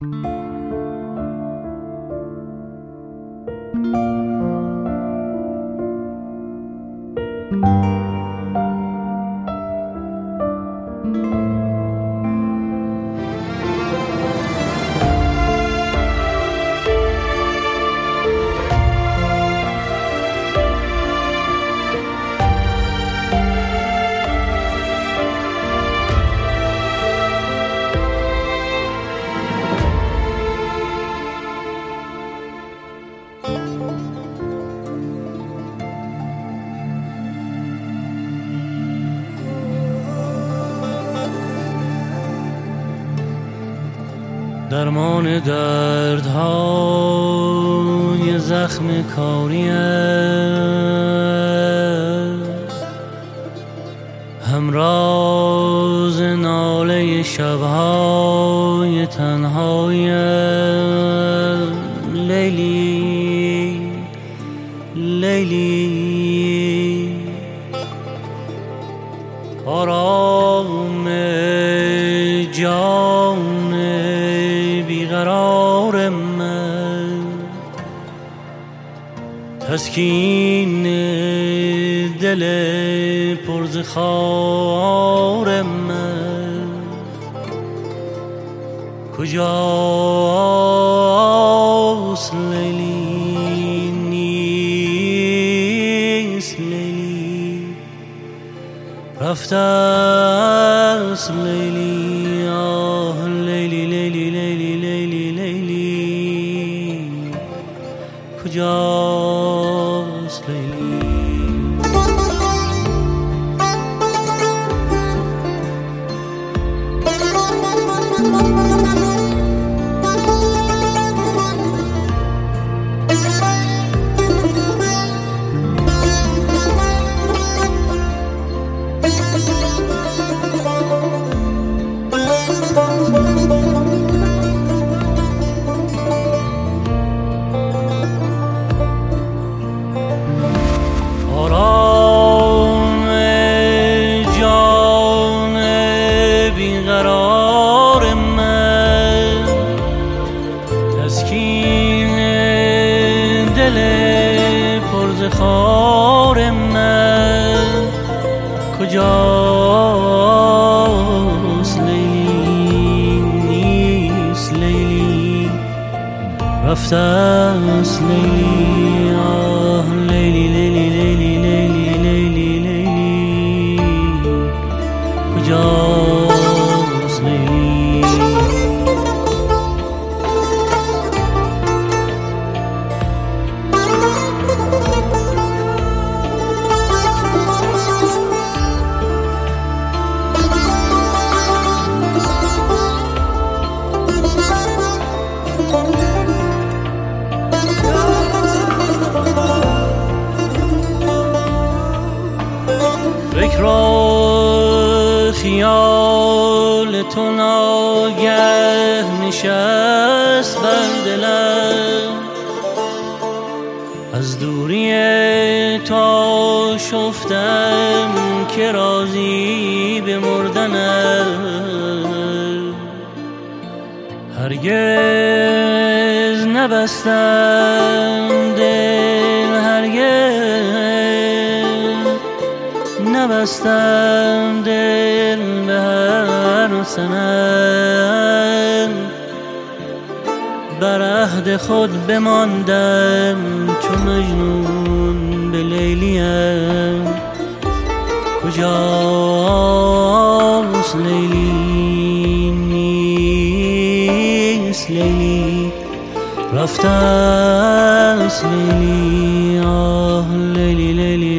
درمان دردهای زخم کاریه، همراز ناله شبهای تنهایی. لیلی لیلی آرام جان بیقرار من، تسکین دل پرزخار من، کجاست لیلی؟ نیست لیلی، رفته است لیلی. آه لیلی لیلی لیلی لیلی لیلی، کجاست لیلی؟ خار من، کجاست لیلی؟ نیست لیلی، رفته است لیلی. آه لیلی لیلی لیلی لیلی لیلی لیلی، کجاست لیلی؟ فکر و خیال تو ناگه نشست بر دلم، از دوری تو شفتم که راضی به مردنم. هرگز نبستم دل، نبستم دل به هر سنم، بر عهد خود بماندم چون مجنون به لیلیم. کجاست لیلی؟ نیست لیلی، رفته است لیلی. آه لیلی لیلی